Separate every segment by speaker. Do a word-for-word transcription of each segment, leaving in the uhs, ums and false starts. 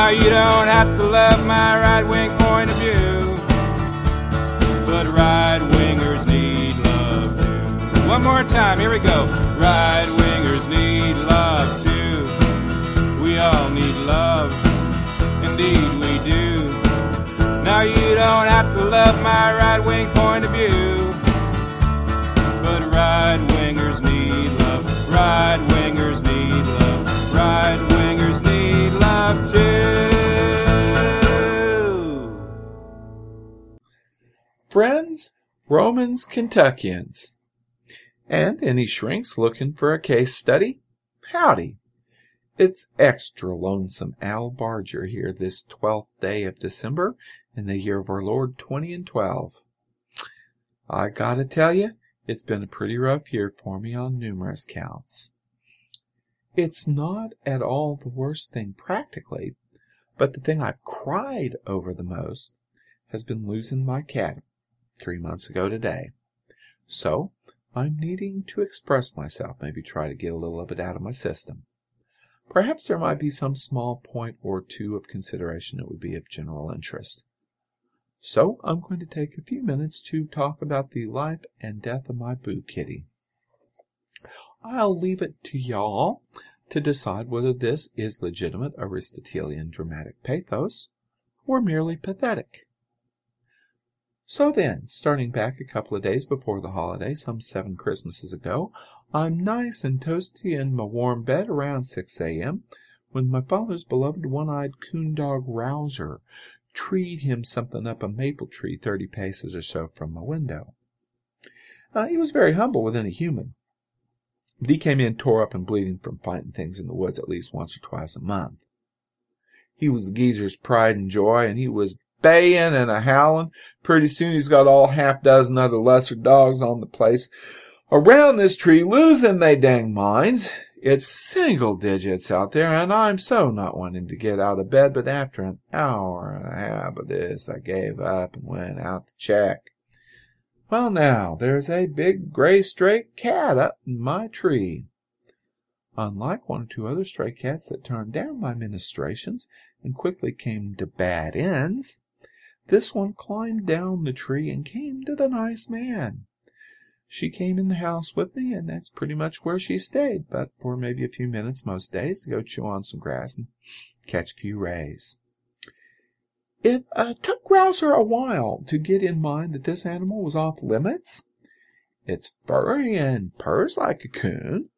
Speaker 1: Now you don't have to love my right-wing point of view, but right-wingers need love too. One more time, here we go. Right-wingers need love too. We all need love, indeed we do. Now you don't have to love my right-wing point of view, but right-wingers need love. Right-wingers need love. Right-wingers need love too.
Speaker 2: Friends, Romans, Kentuckians, and any shrinks looking for a case study? Howdy. It's extra lonesome Al Barger here this twelfth day of December in the year of our Lord twenty and twelve. I gotta tell you, it's been a pretty rough year for me on numerous counts. It's not at all the worst thing practically, but the thing I've cried over the most has been losing my cat three months ago today. So I'm needing to express myself, maybe try to get a little of it out of my system. Perhaps there might be some small point or two of consideration that would be of general interest. So I'm going to take a few minutes to talk about the life and death of my Boo Kitty. I'll leave it to y'all to decide whether this is legitimate Aristotelian dramatic pathos or merely pathetic. So then, starting back a couple of days before the holiday, some seven Christmases ago, I'm nice and toasty in my warm bed around six a.m. when my father's beloved one-eyed coon dog Rouser treed him something up a maple tree thirty paces or so from my window. Uh, he was very humble with any human, but he came in tore up and bleeding from fighting things in the woods at least once or twice a month. He was the geezer's pride and joy, and he was baying and a howling. Pretty soon he's got all half dozen other lesser dogs on the place around this tree losing they dang minds. It's single digits out there, and I'm so not wanting to get out of bed, but after an hour and a half of this, I gave up and went out to check. Well, now, there's a big gray stray cat up in my tree. Unlike one or two other stray cats that turned down my ministrations and quickly came to bad ends, this one climbed down the tree and came to the nice man. She came in the house with me, and that's pretty much where she stayed, but for maybe a few minutes most days to go chew on some grass and catch a few rays. It uh, took Rouser a while to get in mind that this animal was off limits. It's furry and purrs like a coon.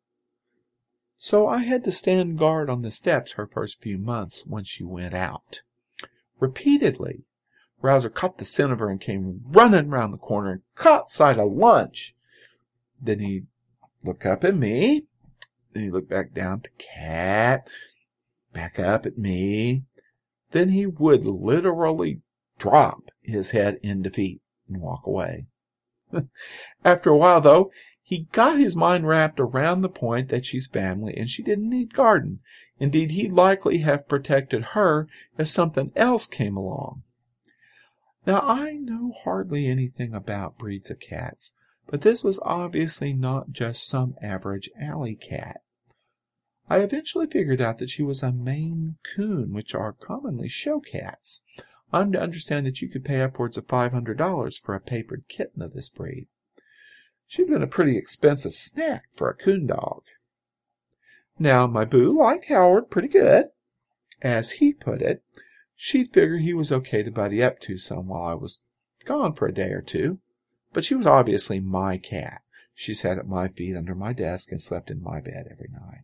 Speaker 2: So I had to stand guard on the steps her first few months when she went out. Repeatedly, Rouser caught the scent of her and came running round the corner and caught sight of lunch. Then he'd look up at me, then he'd look back down to Cat, back up at me. Then he would literally drop his head in defeat and walk away. After a while, though, he got his mind wrapped around the point that she's family and she didn't need garden. Indeed, he'd likely have protected her if something else came along. Now, I know hardly anything about breeds of cats, but this was obviously not just some average alley cat. I eventually figured out that she was a Maine Coon, which are commonly show cats. I'm to understand that you could pay upwards of five hundred dollars for a papered kitten of this breed. She'd been a pretty expensive snack for a coon dog. Now, my Boo liked Howard pretty good. As he put it, she'd figure he was okay to buddy up to some while I was gone for a day or two. But she was obviously my cat. She sat at my feet under my desk and slept in my bed every night.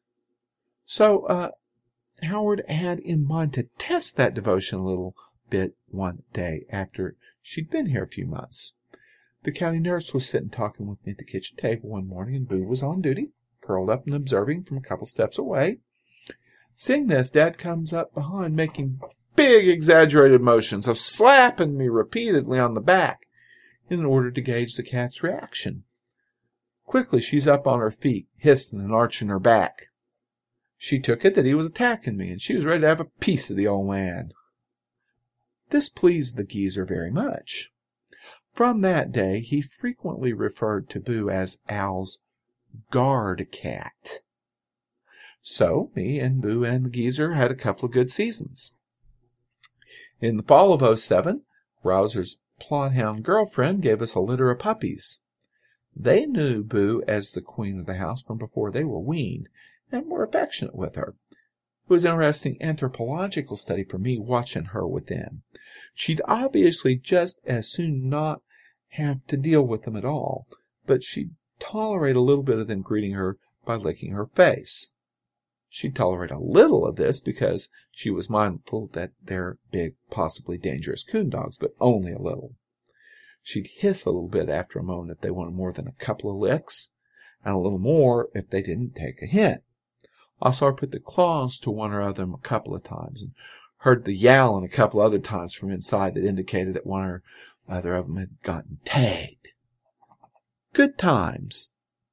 Speaker 2: So, uh, Howard had in mind to test that devotion a little bit one day after she'd been here a few months. The county nurse was sitting talking with me at the kitchen table one morning, and Boo was on duty, curled up and observing from a couple steps away. Seeing this, Dad comes up behind, making big exaggerated motions of slapping me repeatedly on the back in order to gauge the cat's reaction. Quickly, she's up on her feet, hissing and arching her back. She took it that he was attacking me, and she was ready to have a piece of the old man. This pleased the geezer very much. From that day, he frequently referred to Boo as Al's guard cat. So me and Boo and the geezer had a couple of good seasons. In the fall of oh seven, Rouser's Plodhound girlfriend gave us a litter of puppies. They knew Boo as the queen of the house from before they were weaned, and were affectionate with her. It was an interesting anthropological study for me watching her with them. She'd obviously just as soon not have to deal with them at all, but she'd tolerate a little bit of them greeting her by licking her face. She'd tolerate a little of this because she was mindful that they're big, possibly dangerous coon dogs, but only a little. She'd hiss a little bit after a moment if they wanted more than a couple of licks, and a little more if they didn't take a hint. I saw her put the claws to one or other of them a couple of times, and heard the yowling a couple other times from inside that indicated that one or other of them had gotten tagged. Good times.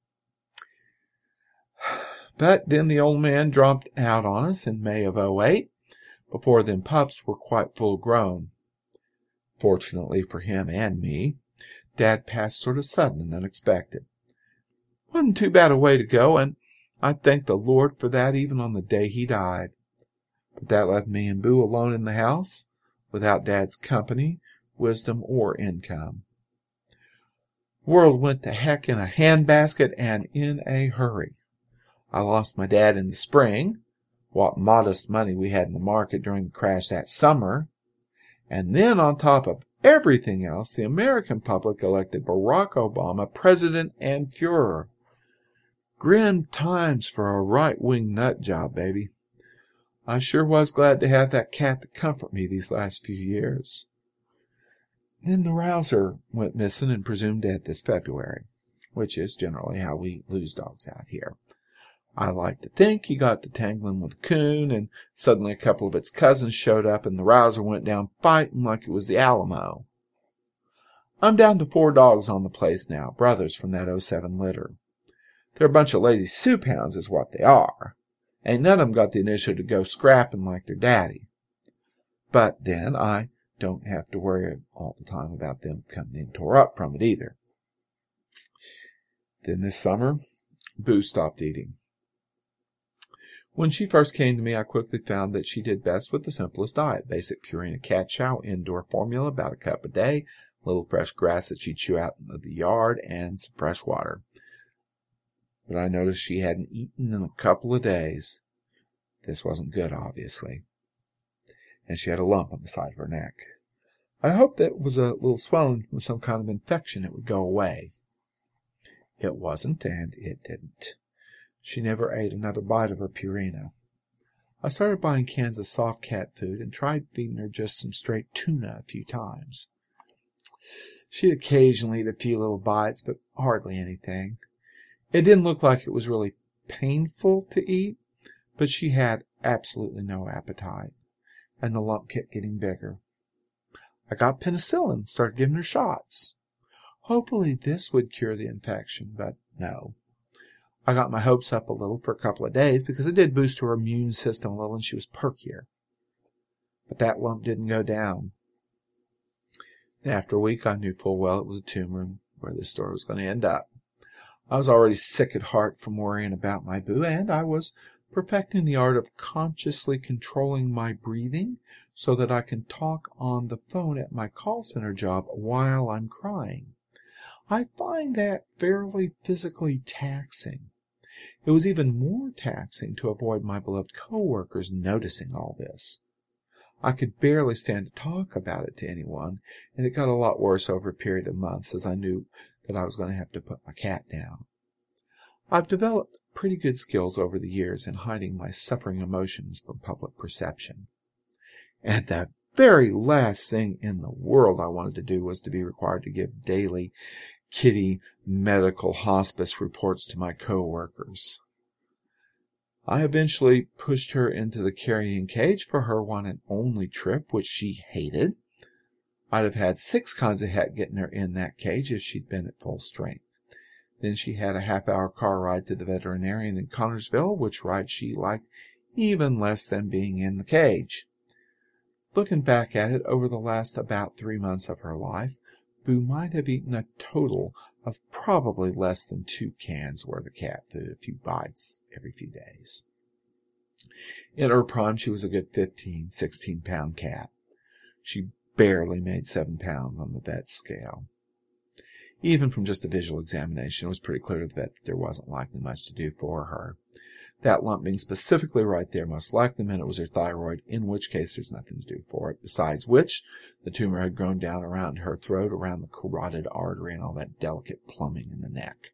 Speaker 2: But then the old man dropped out on us in May of oh eight, before them pups were quite full grown. Fortunately for him and me, Dad passed sort of sudden and unexpected. Wasn't too bad a way to go, and I thanked the Lord for that even on the day he died. But that left me and Boo alone in the house, without Dad's company, wisdom, or income. The world went to heck in a handbasket and in a hurry. I lost my dad in the spring, what modest money we had in the market during the crash that summer, and then on top of everything else, the American public elected Barack Obama president and Führer. Grim times for a right-wing nut job, baby. I sure was glad to have that cat to comfort me these last few years. Then the Rouser went missing and presumed dead this February, which is generally how we lose dogs out here. I like to think he got to tangling with a coon, and suddenly a couple of its cousins showed up, and the Rouser went down fighting like it was the Alamo. I'm down to four dogs on the place now, brothers from that oh seven litter. They're a bunch of lazy soup hounds is what they are. Ain't none of them got the initiative to go scrapping like their daddy. But then I don't have to worry all the time about them coming in tore up from it either. Then this summer, Boo stopped eating. When she first came to me, I quickly found that she did best with the simplest diet, basic Purina cat chow, indoor formula, about a cup a day, a little fresh grass that she'd chew out in the yard, and some fresh water. But I noticed she hadn't eaten in a couple of days. This wasn't good, obviously. And she had a lump on the side of her neck. I hoped that it was a little swelling from some kind of infection that would go away. It wasn't, and it didn't. She never ate another bite of her Purina. I started buying cans of soft cat food and tried feeding her just some straight tuna a few times. She'd occasionally eat a few little bites, but hardly anything. It didn't look like it was really painful to eat, but she had absolutely no appetite, and the lump kept getting bigger. I got penicillin and started giving her shots. Hopefully this would cure the infection, but no. I got my hopes up a little for a couple of days because it did boost her immune system a little and she was perkier. But that lump didn't go down. After a week, I knew full well it was a tumor and where this story was going to end up. I was already sick at heart from worrying about my Boo, and I was perfecting the art of consciously controlling my breathing so that I can talk on the phone at my call center job while I'm crying. I find that fairly physically taxing. It was even more taxing to avoid my beloved co-workers noticing all this. I could barely stand to talk about it to anyone, and it got a lot worse over a period of months as I knew that I was going to have to put my cat down. I've developed pretty good skills over the years in hiding my suffering emotions from public perception. And the very last thing in the world I wanted to do was to be required to give daily kitty medical hospice reports to my co-workers. I eventually pushed her into the carrying cage for her one and only trip, which she hated. I'd have had six kinds of heck getting her in that cage if she'd been at full strength. Then she had a half-hour car ride to the veterinarian in Connersville, which ride she liked even less than being in the cage. Looking back at it, over the last about three months of her life, Boo might have eaten a total of probably less than two cans worth of cat food, a few bites every few days. In her prime, she was a good fifteen, sixteen-pound cat. She barely made seven pounds on the vet's scale. Even from just a visual examination, it was pretty clear to the vet that there wasn't likely much to do for her. That lump being specifically right there most likely meant it was her thyroid, in which case there's nothing to do for it, besides which the tumor had grown down around her throat, around the carotid artery, and all that delicate plumbing in the neck.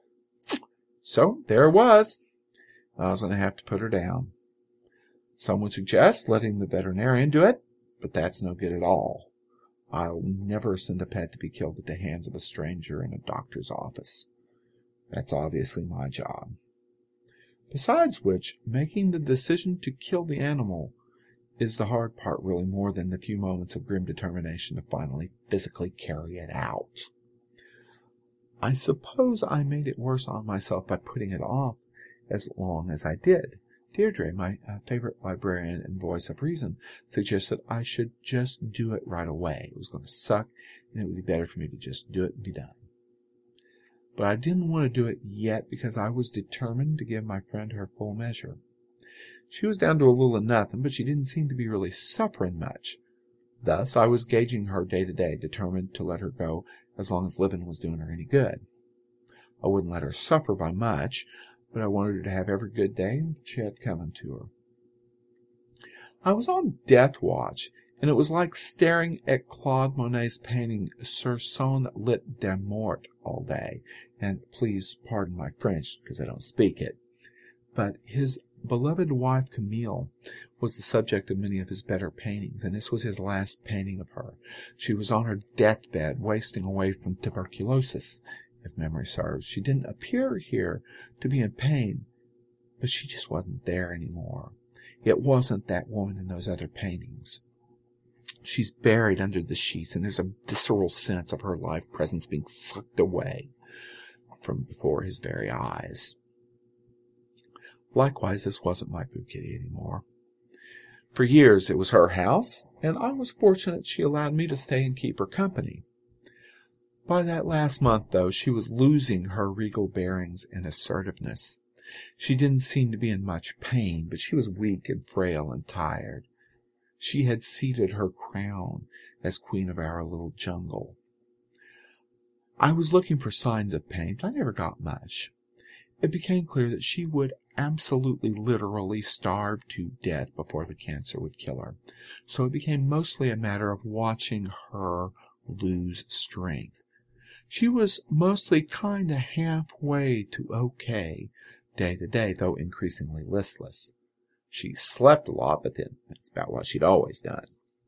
Speaker 2: So there it was. I was going to have to put her down. Some would suggest letting the veterinarian do it, but that's no good at all. I'll never send a pet to be killed at the hands of a stranger in a doctor's office. That's obviously my job. Besides which, making the decision to kill the animal is the hard part, really, more than the few moments of grim determination to finally physically carry it out. I suppose I made it worse on myself by putting it off as long as I did. Deirdre, my uh, favorite librarian and voice of reason, suggested I should just do it right away. It was going to suck, and it would be better for me to just do it and be done. But I didn't want to do it yet because I was determined to give my friend her full measure. She was down to a little of nothing, but she didn't seem to be really suffering much. Thus, I was gauging her day to day, determined to let her go as long as living was doing her any good. I wouldn't let her suffer by much, but I wanted her to have every good day she had coming to her. I was on death watch, and it was like staring at Claude Monet's painting Sur son lit de mort all day. And please pardon my French, because I don't speak it. But his beloved wife Camille was the subject of many of his better paintings, and this was his last painting of her. She was on her deathbed, wasting away from tuberculosis, if memory serves. She didn't appear here to be in pain, but she just wasn't there anymore. It wasn't that woman in those other paintings. She's buried under the sheets, and there's a visceral sense of her life presence being sucked away from before his very eyes. Likewise, this wasn't my Boo Kitty anymore. For years it was her house, and I was fortunate she allowed me to stay and keep her company. By that last month, though, she was losing her regal bearings and assertiveness. She didn't seem to be in much pain, but she was weak and frail and tired. She had ceded her crown as queen of our little jungle. I was looking for signs of pain, but I never got much. It became clear that she would absolutely, literally starve to death before the cancer would kill her. So it became mostly a matter of watching her lose strength. She was mostly kind of halfway to okay day to day, though increasingly listless. She slept a lot, but then that's about what she'd always done.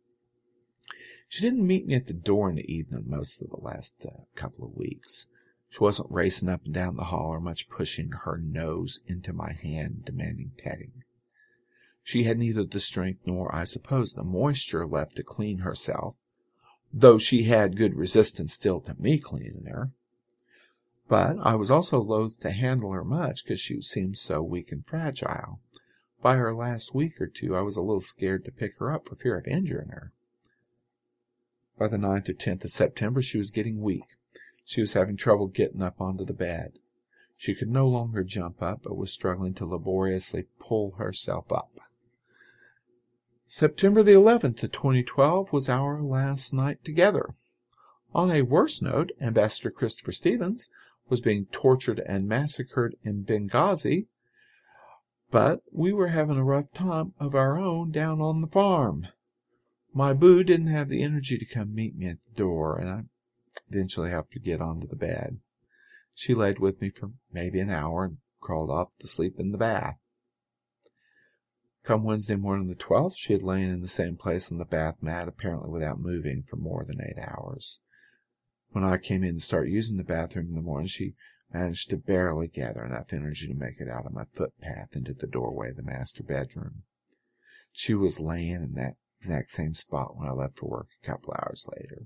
Speaker 2: She didn't meet me at the door in the evening most of the last uh, couple of weeks. She wasn't racing up and down the hall or much pushing her nose into my hand, demanding petting. She had neither the strength nor, I suppose, the moisture left to clean herself, though she had good resistance still to me cleaning her. But I was also loath to handle her much, because she seemed so weak and fragile. By her last week or two, I was a little scared to pick her up for fear of injuring her. By the ninth or tenth of September, she was getting weak. She was having trouble getting up onto the bed. She could no longer jump up, but was struggling to laboriously pull herself up. September the eleventh of twenty twelve was our last night together. On a worse note, Ambassador Christopher Stevens was being tortured and massacred in Benghazi, but we were having a rough time of our own down on the farm. My Boo didn't have the energy to come meet me at the door, and I eventually helped her get onto the bed. She laid with me for maybe an hour and crawled off to sleep in the bath. Come Wednesday morning the twelfth, she had lain in the same place on the bath mat, apparently without moving, for more than eight hours. When I came in to start using the bathroom in the morning, she managed to barely gather enough energy to make it out of my footpath into the doorway of the master bedroom. She was laying in that exact same spot when I left for work a couple hours later.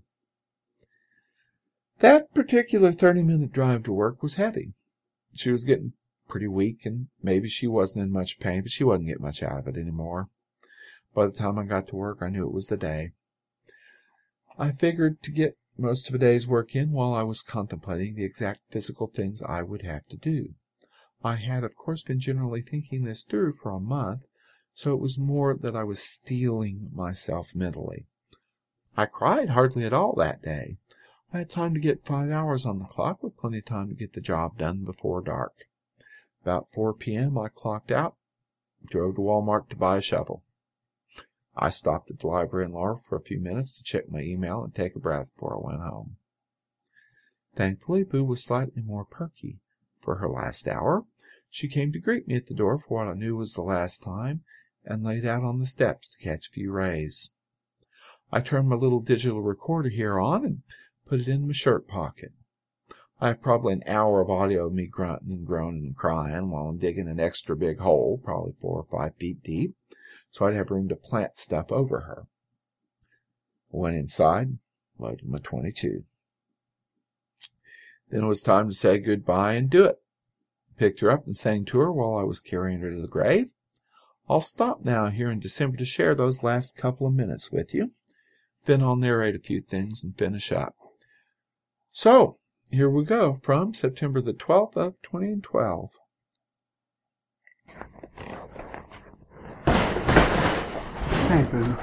Speaker 2: That particular thirty-minute drive to work was heavy. She was getting pretty weak, and maybe she wasn't in much pain, but she wasn't getting much out of it anymore. By the time I got to work, I knew it was the day. I figured to get most of a day's work in while I was contemplating the exact physical things I would have to do. I had, of course, been generally thinking this through for a month, so it was more that I was steeling myself mentally. I cried hardly at all that day. I had time to get five hours on the clock, with plenty of time to get the job done before dark. About four p.m. I clocked out, drove to Walmart to buy a shovel. I stopped at the library in Laurel for a few minutes to check my email and take a breath before I went home. Thankfully, Boo was slightly more perky. For her last hour, she came to greet me at the door for what I knew was the last time, and laid out on the steps to catch a few rays. I turned my little digital recorder here on and put it in my shirt pocket. I have probably an hour of audio of me grunting and groaning and crying while I'm digging an extra big hole, probably four or five feet deep, so I'd have room to plant stuff over her. I went inside, loaded my twenty-two. Then it was time to say goodbye and do it. Picked her up and sang to her while I was carrying her to the grave. I'll stop now here in December to share those last couple of minutes with you. Then I'll narrate a few things and finish up. So, here we go from September the twelfth of twenty twelve.
Speaker 3: Hey, Boo.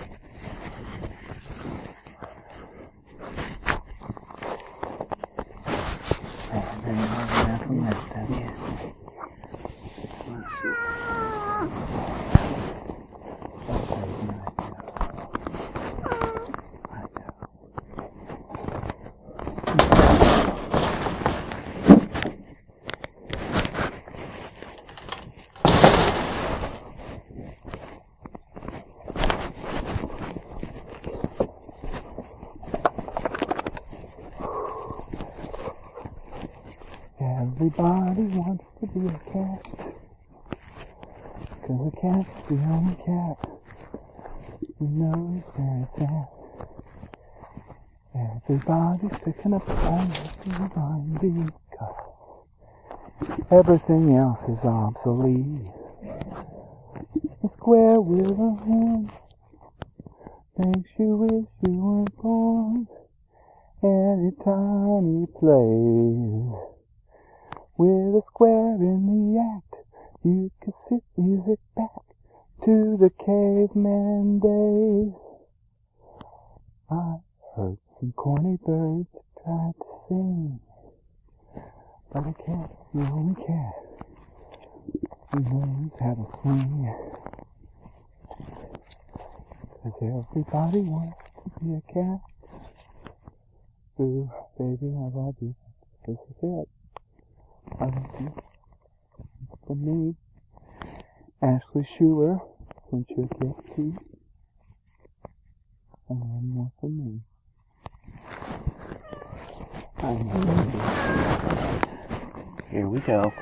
Speaker 3: Very hard enough from that stuff, yes. Everybody wants to be a cat, 'cause a cat's the only cat who knows where it's at. Everybody's picking up almost everyone because everything else is obsolete. A square with a hand makes you wish you weren't born. Any tiny place with a square in the act, you could sit music back to the caveman days. I heard some corny birds try to sing, but a cat's the only cat who knows how to swing. 'Cause everybody wants to be a cat. Ooh, baby, I love you. This is it. I love you. For me, Ashley Schuler sent you a gift too. And one more for me. I love you. Here we go.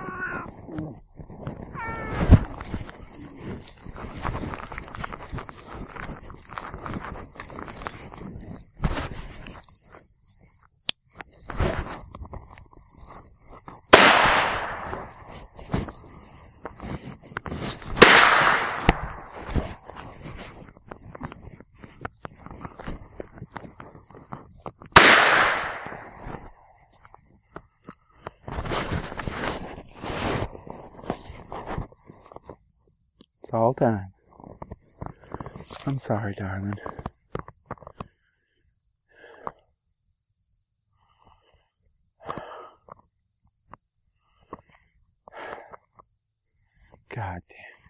Speaker 3: It's all done. I'm sorry, darling. God damn it.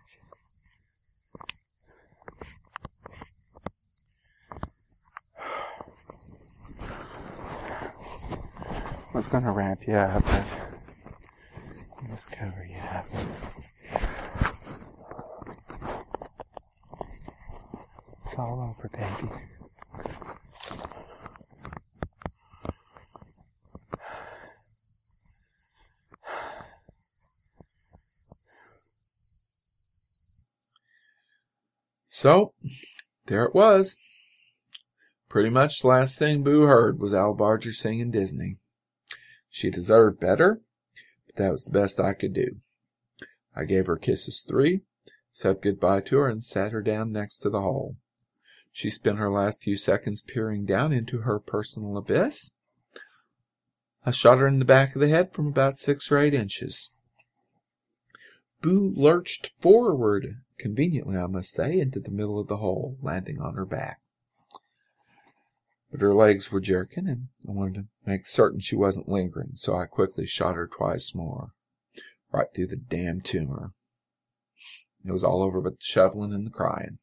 Speaker 3: I was gonna wrap you up, but I'll just cover you up. It's all over, baby.
Speaker 2: So, there it was. Pretty much the last thing Boo heard was Al Barger singing Disney. She deserved better, but that was the best I could do. I gave her kisses three, said goodbye to her, and sat her down next to the hole. She spent her last few seconds peering down into her personal abyss. I shot her in the back of the head from about six or eight inches. Boo lurched forward conveniently, I must say, into the middle of the hole, landing on her back. But her legs were jerking, and I wanted to make certain she wasn't lingering, so I quickly shot her twice more, right through the damn tumor. It was all over but the shoveling and the crying.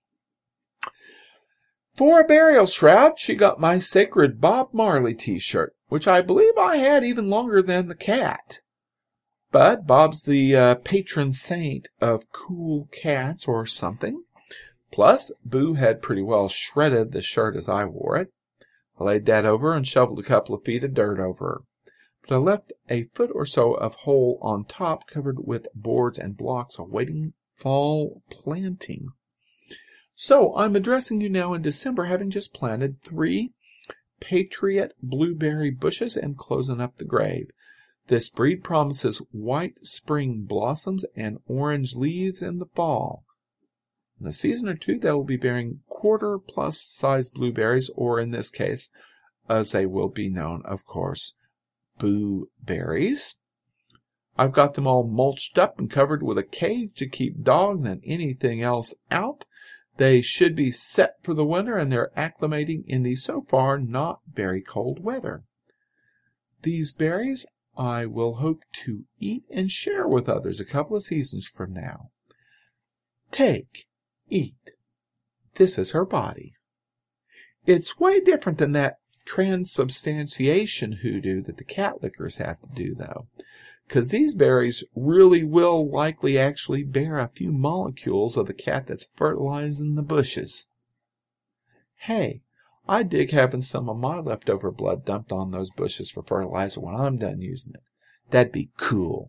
Speaker 2: For a burial shroud, she got my sacred Bob Marley t-shirt, which I believe I had even longer than the cat. But Bob's the uh, patron saint of cool cats or something. Plus, Boo had pretty well shredded the shirt as I wore it. I laid that over and shoveled a couple of feet of dirt over her. But I left a foot or so of hole on top covered with boards and blocks awaiting fall planting. So I'm addressing you now in December, having just planted three Patriot blueberry bushes and closing up the grave. This breed promises white spring blossoms and orange leaves in the fall. In a season or two, they will be bearing quarter-plus size blueberries, or in this case, as they will be known, of course, Boo berries. I've got them all mulched up and covered with a cage to keep dogs and anything else out. They should be set for the winter, and they're acclimating in the so far not very cold weather. These berries I will hope to eat and share with others a couple of seasons from now. Take, eat. This is her body. It's way different than that transubstantiation hoodoo that the cat lickers have to do, though, because these berries really will likely actually bear a few molecules of the cat that's fertilizing the bushes. Hey, I dig having some of my leftover blood dumped on those bushes for fertilizer when I'm done using it. That'd be cool.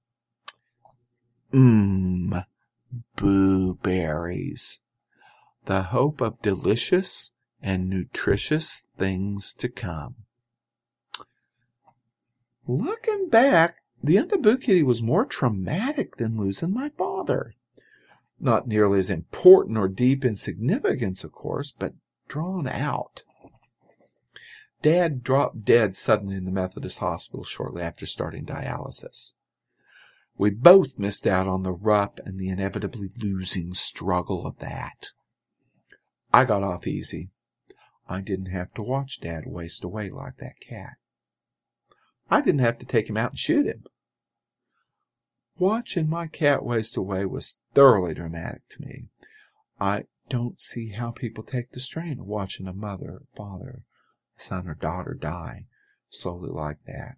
Speaker 2: Mmm, blueberries. The hope of delicious and nutritious things to come. Looking back, the end of Boo Kitty was more traumatic than losing my father. Not nearly as important or deep in significance, of course, but drawn out. Dad dropped dead suddenly in the Methodist hospital shortly after starting dialysis. We both missed out on the rough and the inevitably losing struggle of that. I got off easy. I didn't have to watch Dad waste away like that cat. I didn't have to take him out and shoot him. Watching my cat waste away was thoroughly dramatic to me. I don't see how people take the strain of watching a mother, father, son, or daughter die slowly like that.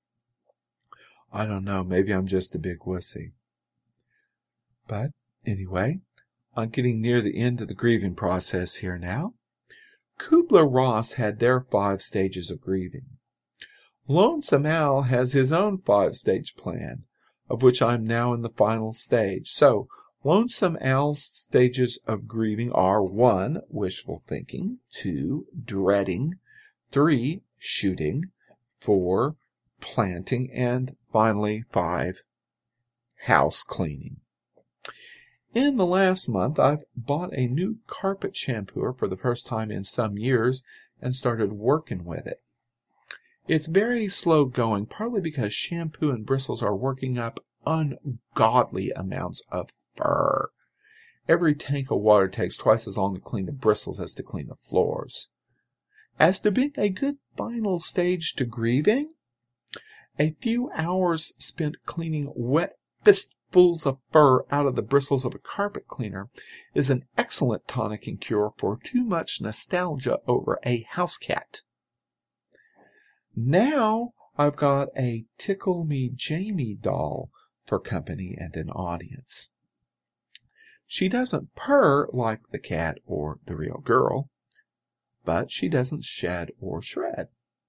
Speaker 2: I don't know, maybe I'm just a big wussy. But, anyway, I'm getting near the end of the grieving process here now. Kubler-Ross had their five stages of grieving. Lonesome Al has his own five-stage plan, of which I'm now in the final stage. So, Lonesome Al's stages of grieving are one, wishful thinking, two, dreading, three, shooting, four, planting, and finally, five, house cleaning. In the last month, I've bought a new carpet shampooer for the first time in some years and started working with it. It's very slow going, partly because shampoo and bristles are working up ungodly amounts of fur. Every tank of water takes twice as long to clean the bristles as to clean the floors. As to being a good final stage to grieving, a few hours spent cleaning wet fistfuls of fur out of the bristles of a carpet cleaner is an excellent tonic and cure for too much nostalgia over a house cat. Now I've got a Tickle Me Jamie doll for company and an audience. She doesn't purr like the cat or the real girl, but she doesn't shed or shred.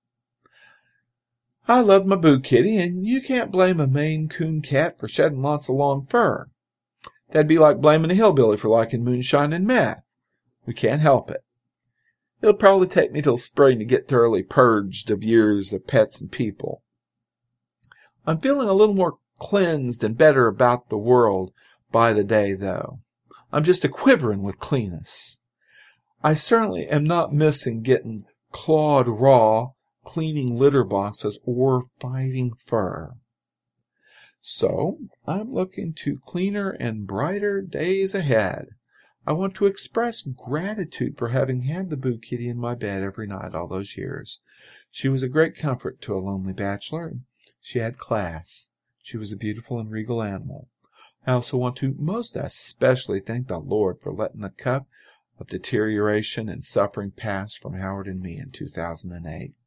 Speaker 2: I love my Boo Kitty, and you can't blame a Maine Coon cat for shedding lots of long fur. That'd be like blaming a hillbilly for liking moonshine and meth. We can't help it. It'll probably take me till spring to get thoroughly purged of years of pets and people. I'm feeling a little more cleansed and better about the world by the day, though. I'm just a-quivering with cleanness. I certainly am not missing getting clawed raw, cleaning litter boxes, or fighting fur. So I'm looking to cleaner and brighter days ahead. I want to express gratitude for having had the Boo Kitty in my bed every night all those years. She was a great comfort to a lonely bachelor, and she had class. She was a beautiful and regal animal. I also want to most especially thank the Lord for letting the cup of deterioration and suffering pass from Howard and me in two thousand eight.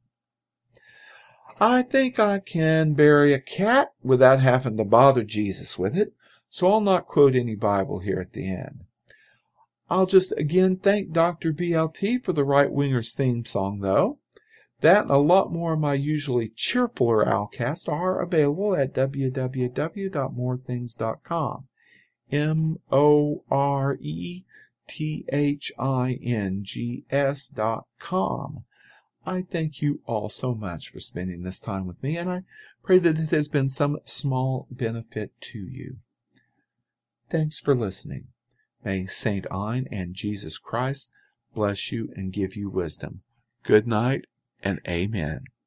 Speaker 2: I think I can bury a cat without having to bother Jesus with it, so I'll not quote any Bible here at the end. I'll just again thank Doctor B L T for the Right Wingers theme song, though. That and a lot more of my usually cheerfuler Owlcast are available at w w w dot more things dot com. M O R E T H I N G S dot com. I thank you all so much for spending this time with me, and I pray that it has been some small benefit to you. Thanks for listening. May Saint Ian and Jesus Christ bless you and give you wisdom. Good night and amen.